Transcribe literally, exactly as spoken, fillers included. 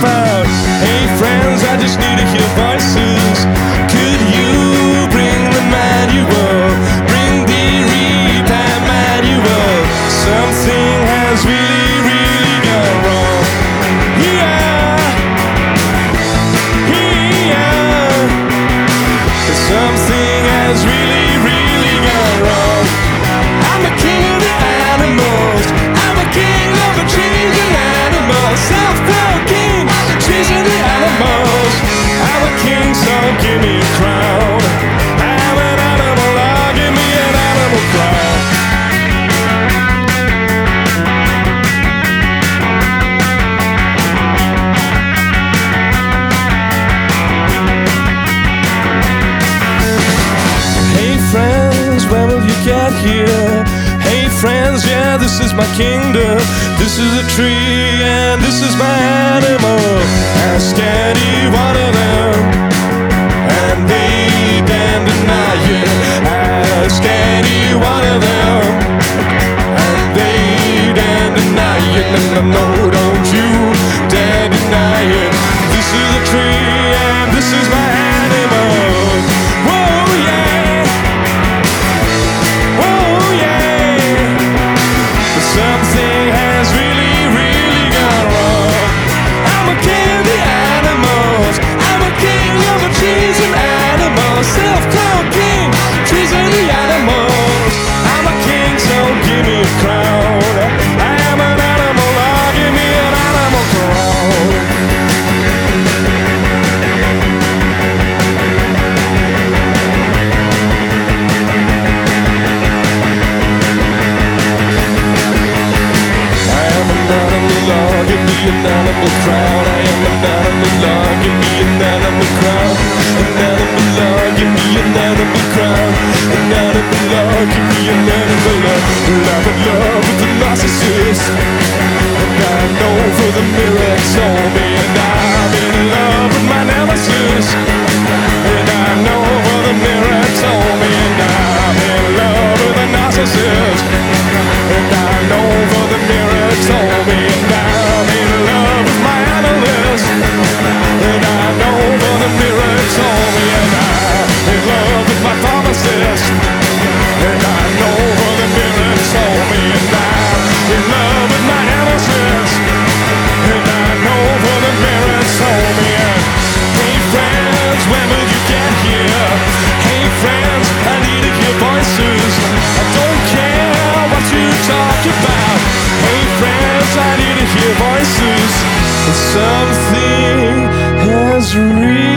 about. Hey friends, I just need to hear voices. Could you bring the manual? Bring the repair manual. Something has really, really gone wrong. Yeah, yeah. Something has really, really gone wrong. I'm a king of the animals. I'm a king of the trees and animals. Self-proud king, trees and the animals. I'm a king, so give me a crown. I'm an animal, oh, give me an animal crown. Hey friends, when will you get here? Hey friends, yeah, this is my kingdom. This is a tree and this is my animal. Ask any one of them and they can deny it. Ask any one of them and they can deny it. No, no, no, don't you dare deny it. This is a tree and this is my animal. Whoa, yeah. Whoa, yeah. Something has really, really gone wrong. I'm a king of the animals. I'm a king of the trees and animals. Self-crowned king, trees and the animals. I'm a king, so give me a crown. I am an animal, oh, give me an animal crown. Give me an animal crown. I am an animal law. Give me an animal crown. An animal law. Give me an animal crown. An animal law. Give me an animal law. I'm in love with the narcissist, and I know for the mirror told me. And I'm in love with my nemesis, and I know for the mirror told me. And I'm in love with the narcissist, and I know for the mirror told me. And I'm in love with my analyst, and I know for the mirror told me. And I'm in love with my pharmacist, and I know for the mirror told me. And I'm in love with my analyst, and I know for the mirror told me. And hey friends, when will you get here? Hey friends, I need to hear voices. I don't care what you talk about. Hey friends, I need to hear voices. Something has really